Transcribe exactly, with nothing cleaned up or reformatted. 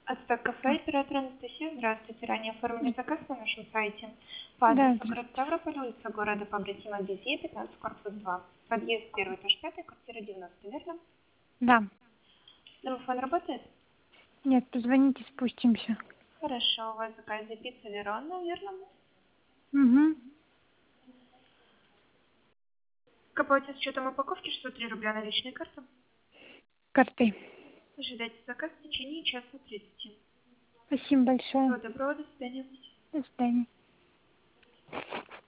Ацтек кафе, оператор Анастасия. Здравствуйте. Ранее оформили заказ на нашем сайте по Да, адресу город здравствуйте. Ставрополь, улица города Побратима Безье, пятнадцать, корпус два. Подъезд первый, этаж пятый, квартира девяносто, верно? Да. Домофон работает? Нет, позвоните, спустимся. Хорошо, у вас в заказе пицца Верона, верно? Угу. К оплате с учетом упаковки шестьсот три рубля наличной карты. Картой. Ожидайте заказ в течение часа тридцати. Спасибо большое. Всего доброго, до свидания. До свидания.